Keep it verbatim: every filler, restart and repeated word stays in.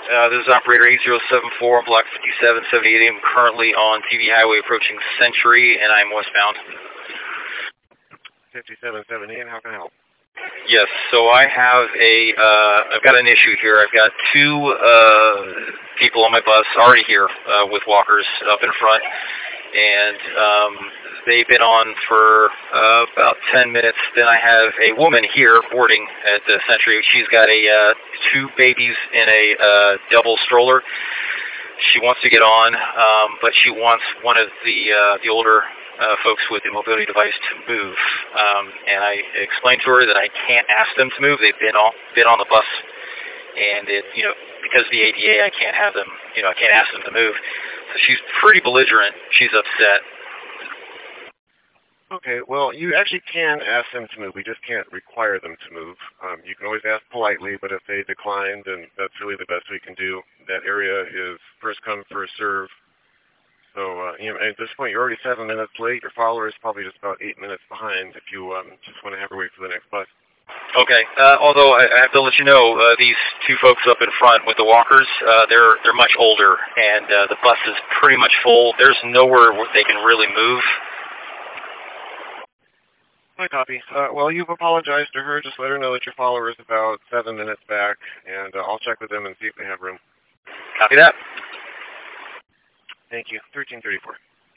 Uh, this is operator eight zero seven four on block fifty-seven seventy-eight. I'm currently on T V Highway approaching Century, and I'm westbound. fifty-seven seventy-eight, how can I help? Yes, so I have a, uh, I've got an issue here. I've got two uh, people on my bus already here uh, with walkers up in front, and um, they've been on for uh, about ten minutes. Then I have a woman here boarding at the Century. She's got a uh, two babies in a uh, double stroller. She wants to get on, um, but she wants one of the uh, the older uh, folks with the mobility device to move. Um, and I explained to her that I can't ask them to move. They've been on been on the bus, and it you know because of the A D A, I can't have them. You know, I can't ask them to move. So she's pretty belligerent. She's upset. Okay, well, you actually can ask them to move. We just can't require them to move. Um, you can always ask politely, but if they decline, then that's really the best we can do. That area is first come, first serve. So uh, you know, at this point, you're already seven minutes late. Your follower is probably just about eight minutes behind if you um, just want to have her wait for the next bus. Okay. Uh, although I, I have to let you know, uh, these two folks up in front with the walkers, uh, they're they're much older, and uh, the bus is pretty much full. There's nowhere where they can really move. My copy. Uh, well, you've apologized to her. Just let her know that your follower is about seven minutes back, and uh, I'll check with them and see if they have room. Copy that. Thank you. thirteen thirty-four.